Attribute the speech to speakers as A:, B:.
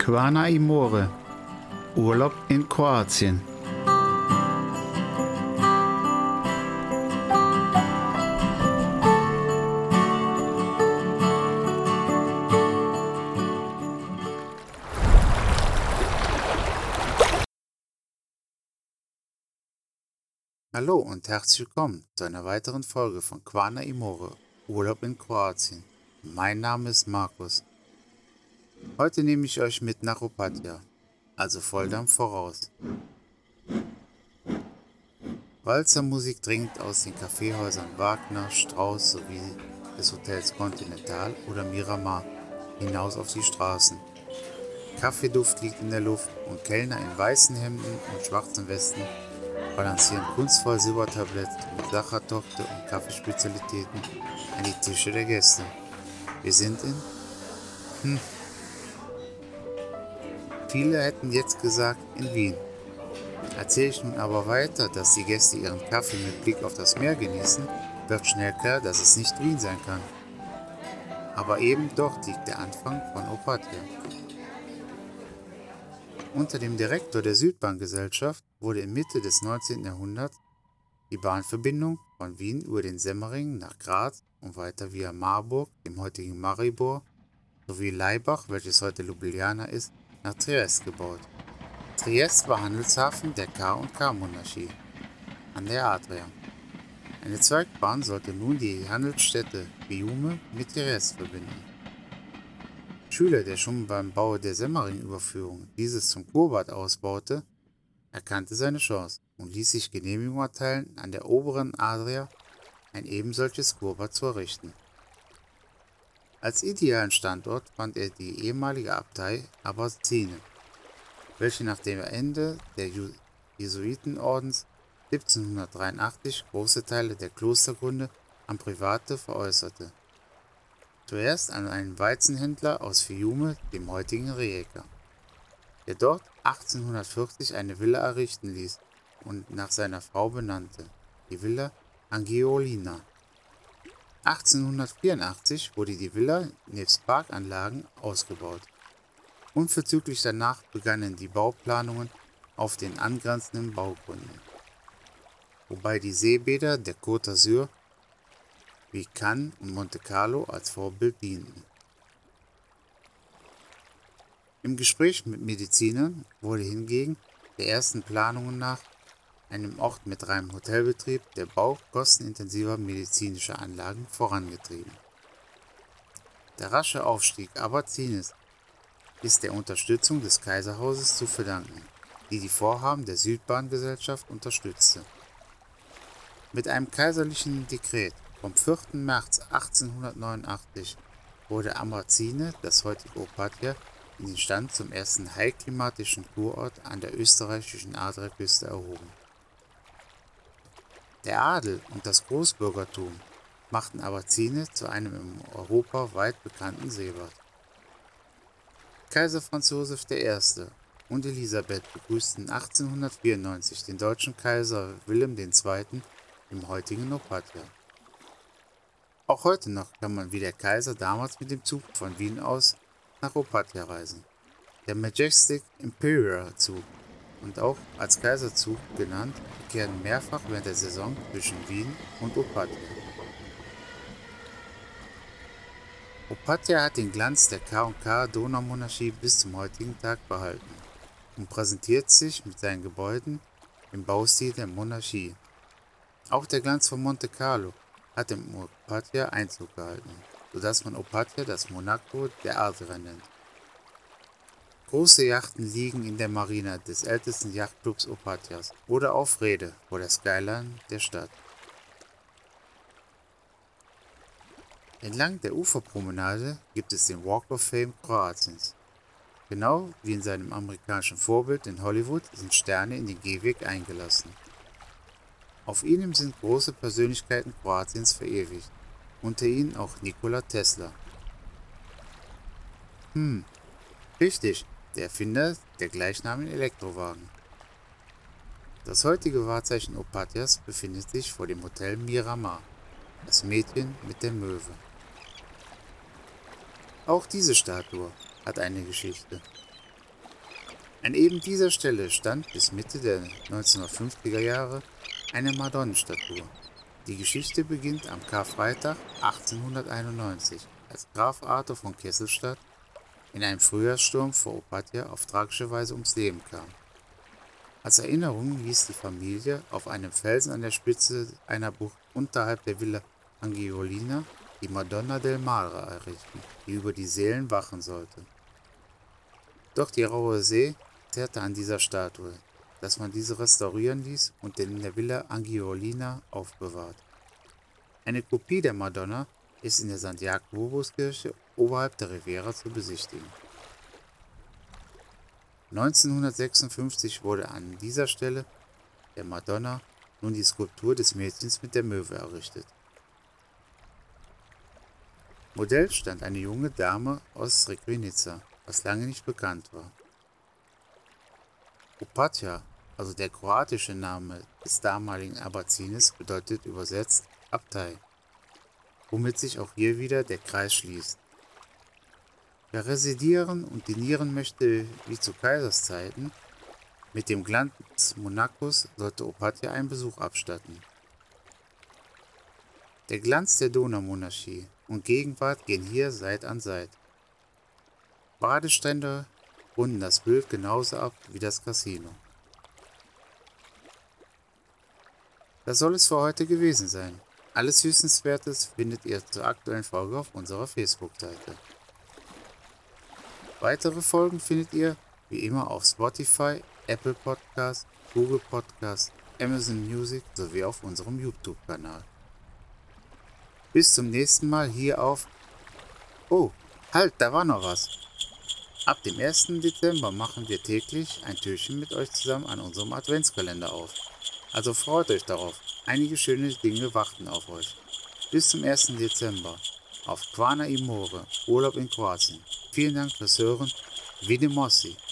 A: Quana Imore, Urlaub in Kroatien. Hallo und herzlich willkommen zu einer weiteren Folge von Quana Imore, Urlaub in Kroatien. Mein Name ist Markus. Heute nehme ich euch mit nach Opatija, also Volldampf voraus. Walzermusik dringt aus den Kaffeehäusern Wagner, Strauß sowie des Hotels Continental oder Miramar hinaus auf die Straßen. Kaffeeduft liegt in der Luft und Kellner in weißen Hemden und schwarzen Westen balancieren kunstvoll Silbertablett mit Sachertorte und Kaffeespezialitäten an die Tische der Gäste. Wir sind in Viele hätten jetzt gesagt in Wien. Erzähle ich nun aber weiter, dass die Gäste ihren Kaffee mit Blick auf das Meer genießen, wird schnell klar, dass es nicht Wien sein kann. Aber eben dort liegt der Anfang von Opatija. Unter dem Direktor der Südbahngesellschaft wurde in Mitte des 19. Jahrhunderts die Bahnverbindung von Wien über den Semmering nach Graz und weiter via Marburg, dem heutigen Maribor, sowie Laibach, welches heute Ljubljana ist, nach Triest gebaut. Triest war Handelshafen der K&K-Monarchie an der Adria. Eine Zweigbahn sollte nun die Handelsstädte Fiume mit Triest verbinden. Schüler, der schon beim Bau der Semmering-Überführung dieses zum Kurbad ausbaute, erkannte seine Chance und ließ sich Genehmigung erteilen, an der oberen Adria ein ebensolches Kurbad zu errichten. Als idealen Standort fand er die ehemalige Abtei Abbazine, welche nach dem Ende der Jesuitenordens 1783 große Teile der Klostergründe an Private veräußerte. Zuerst an einen Weizenhändler aus Fiume, dem heutigen Rijeka, der dort 1840 eine Villa errichten ließ und nach seiner Frau benannte, die Villa Angiolina. 1884 wurde die Villa nebst Parkanlagen ausgebaut. Unverzüglich danach begannen die Bauplanungen auf den angrenzenden Baugründen, wobei die Seebäder der Côte d'Azur wie Cannes und Monte Carlo als Vorbild dienten. Im Gespräch mit Medizinern wurde hingegen der ersten Planungen nach einem Ort mit reinem Hotelbetrieb der Bau kostenintensiver medizinischer Anlagen vorangetrieben. Der rasche Aufstieg Abbazines ist der Unterstützung des Kaiserhauses zu verdanken, die Vorhaben der Südbahngesellschaft unterstützte. Mit einem kaiserlichen Dekret vom 4. März 1889 wurde Abbazine, das heutige Opatija, in den Stand zum ersten heilklimatischen Kurort an der österreichischen Adriaküste erhoben. Der Adel und das Großbürgertum machten Abbazine zu einem in Europa weit bekannten Seebad. Kaiser Franz Josef I. und Elisabeth begrüßten 1894 den deutschen Kaiser Wilhelm II. Im heutigen Opatija. Auch heute noch kann man wie der Kaiser damals mit dem Zug von Wien aus nach Opatija reisen. Der Majestic Imperial Zug und auch als Kaiserzug genannt, verkehren mehrfach während der Saison zwischen Wien und Opatija. Opatija hat den Glanz der K&K-Donaumonarchie bis zum heutigen Tag behalten und präsentiert sich mit seinen Gebäuden im Baustil der Monarchie. Auch der Glanz von Monte Carlo hat im Opatija Einzug gehalten, sodass man Opatija das Monaco der Adria nennt. Große Yachten liegen in der Marina des ältesten Yachtclubs Opatijas oder auf Rede vor der Skyline der Stadt. Entlang der Uferpromenade gibt es den Walk of Fame Kroatiens. Genau wie in seinem amerikanischen Vorbild in Hollywood sind Sterne in den Gehweg eingelassen. Auf ihnen sind große Persönlichkeiten Kroatiens verewigt, unter ihnen auch Nikola Tesla. Richtig, der Erfinder der gleichnamigen Elektrowagen. Das heutige Wahrzeichen Opatijas befindet sich vor dem Hotel Miramar, das Mädchen mit der Möwe. Auch diese Statue hat eine Geschichte. An eben dieser Stelle stand bis Mitte der 1950er Jahre eine Madonnenstatue. Die Geschichte beginnt am Karfreitag 1891, als Graf Arthur von Kesselstadt in einem Frühjahrssturm vor Opatja auf tragische Weise ums Leben kam. Als Erinnerung ließ die Familie auf einem Felsen an der Spitze einer Bucht unterhalb der Villa Angiolina die Madonna del Mare errichten, die über die Seelen wachen sollte. Doch die raue See zerrte an dieser Statue, dass man diese restaurieren ließ und in der Villa Angiolina aufbewahrt. Eine Kopie der Madonna ist in der St. Jakobuskirche oberhalb der Riviera zu besichtigen. 1956 wurde an dieser Stelle der Madonna nun die Skulptur des Mädchens mit der Möwe errichtet. Modell stand eine junge Dame aus Srebrenica, was lange nicht bekannt war. Opatja, also der kroatische Name des damaligen Abazines, bedeutet übersetzt Abtei, womit sich auch hier wieder der Kreis schließt. Wer residieren und dinieren möchte wie zu Kaiserszeiten, mit dem Glanz Monacos sollte Opatja einen Besuch abstatten. Der Glanz der Donaumonarchie und Gegenwart gehen hier Seit an Seit. Badestrände runden das Bild genauso ab wie das Casino. Das soll es für heute gewesen sein. Alles Wissenswertes findet ihr zur aktuellen Folge auf unserer Facebook-Seite. Weitere Folgen findet ihr wie immer auf Spotify, Apple Podcasts, Google Podcasts, Amazon Music sowie auf unserem YouTube-Kanal. Bis zum nächsten Mal hier auf... Oh, halt, da war noch was. Ab dem 1. Dezember machen wir täglich ein Türchen mit euch zusammen an unserem Adventskalender auf. Also freut euch darauf. Einige schöne Dinge warten auf euch. Bis zum 1. Dezember auf Kvarna i More, Urlaub in Kroatien. Vielen Dank fürs Hören. Vidimossi.